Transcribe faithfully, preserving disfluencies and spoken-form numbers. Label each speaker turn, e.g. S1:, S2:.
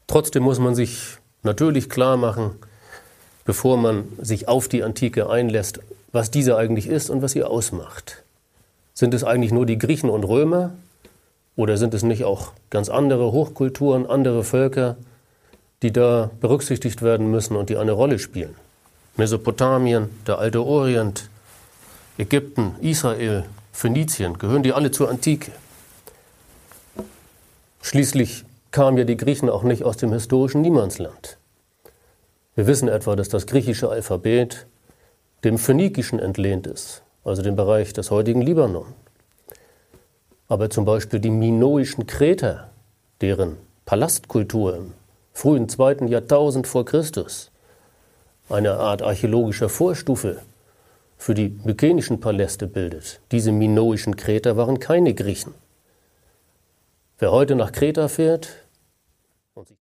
S1: Trotzdem muss man sich natürlich klar machen, bevor man sich auf die Antike einlässt, was diese eigentlich ist und was sie ausmacht. Sind es eigentlich nur die Griechen und Römer oder sind es nicht auch ganz andere Hochkulturen, andere Völker, die da berücksichtigt werden müssen und die eine Rolle spielen? Mesopotamien, der alte Orient, Ägypten, Israel, Phönizien, gehören die alle zur Antike? Schließlich kamen ja die Griechen auch nicht aus dem historischen Niemandsland. Wir wissen etwa, dass das griechische Alphabet dem Phönikischen entlehnt ist, also dem Bereich des heutigen Libanon. Aber zum Beispiel die minoischen Kreter, deren Palastkultur im frühen zweiten Jahrtausend vor Christus eine Art archäologischer Vorstufe für die mykenischen Paläste bildet. Diese minoischen Kreter waren keine Griechen. Wer heute nach Kreta fährt,